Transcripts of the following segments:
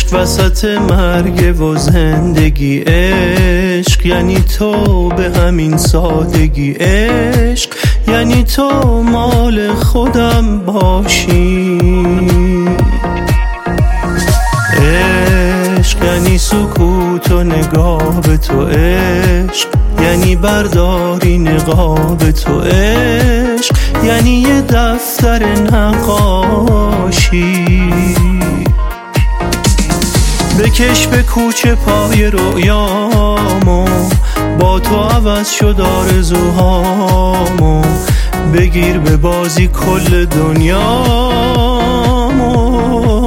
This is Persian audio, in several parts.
عشق وسط مرگ و زندگی، عشق یعنی تو به همین سادگی، عشق یعنی تو مال خودم باشی، عشق یعنی سکوت و نگاه به تو، عشق یعنی برداری نقاب تو، عشق یعنی یه دفتر نقاشی. بکش به کوچه پای رویامو، با تو عوض شد آرزوهامو، بگیر به بازی کل دنیامو.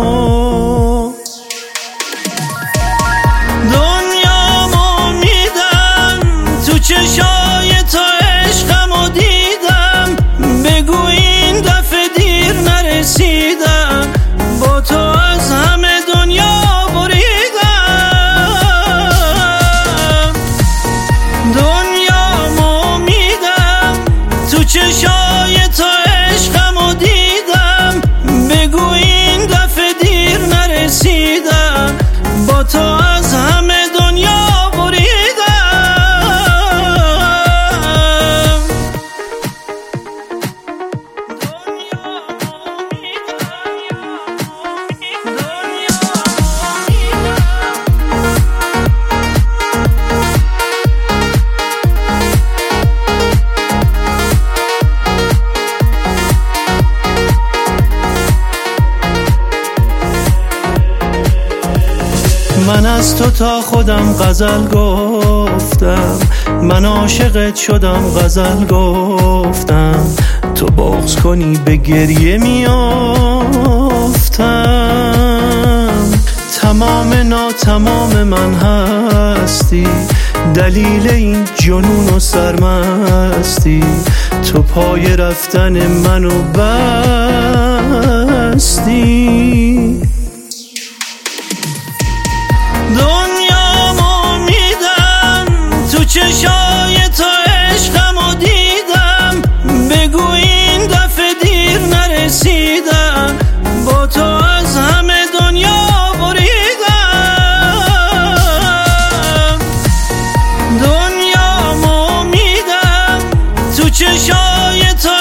دنیامو میدم تو چشای تو، عشقمو دیدم، بگو این دفعه دیر نرسیدم، با تو از همه دنیا چشای تو، عشقمو دیدم، بگو این دفعه دیر نرسیدم، با تو از همه دنیا بریدم. من از تو تا خودم غزل گفتم، من عاشقت شدم غزل گفتم، تو بغض کنی به گریه میافتم. تمام ناتمام من هستی، دلیل این جنون و سرمستی، تو پای رفتن منو بستی. دنیامو میدم تو چشای تو، عشقمو دیدم، بگو این دفعه دیر نرسیدم، با تو از همه دنیا بریدم. دنیامو میدم تو چشای تو،